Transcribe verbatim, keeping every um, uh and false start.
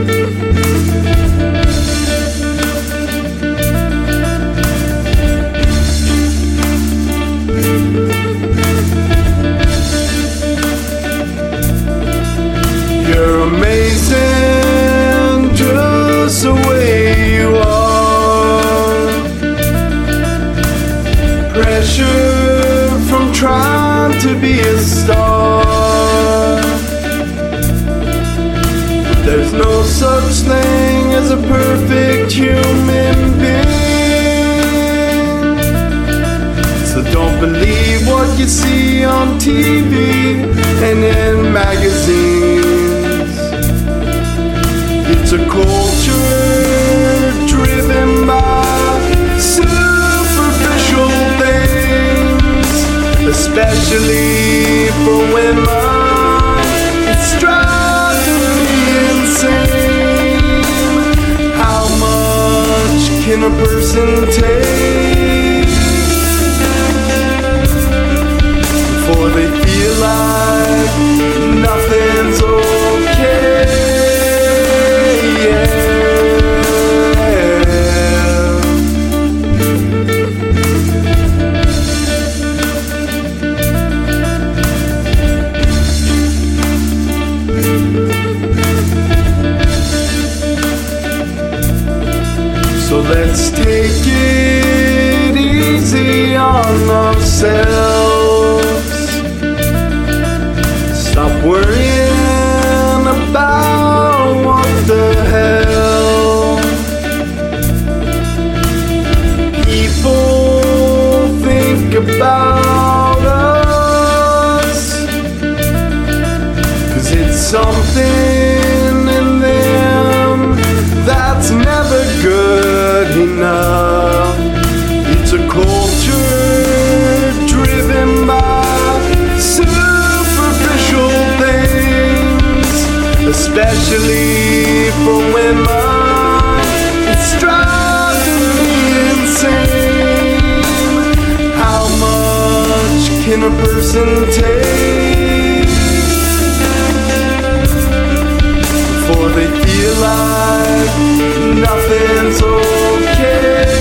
You're amazing just the way you are. Pressure from trying to be a star. There's no such thing as a perfect human being. So don't believe what you see on T V and in magazines. It's a culture driven by superficial things, especially for women. It's driving me insane. How much can a person take before they feel like nothing's okay? So let's take it easy on ourselves. Stop worrying about what the hell people think about us. 'Cause it's something in them that's never good enough. It's a culture driven by superficial things, especially for women. It's driving me insane. How much can a person take before they feel like nothing's okay?